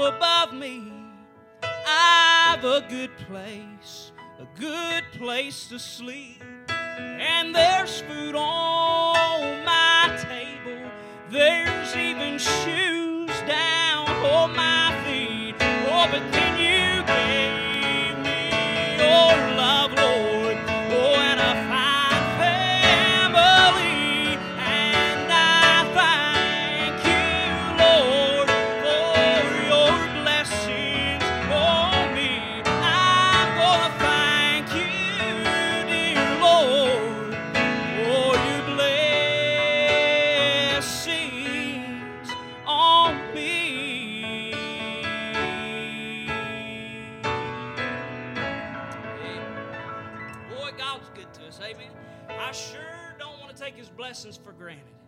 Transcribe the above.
above me. I've a good place to sleep. And there's food on my table. There's even shoes down on my feet. Oh, but then you gave me your love, Lord. Oh, and a fine family. And I thank you, Lord, for your blessings on me. I'm gonna thank you, dear Lord, for your blessings on me. Boy, God's good to us, amen. I sure don't want to take His blessings for granted.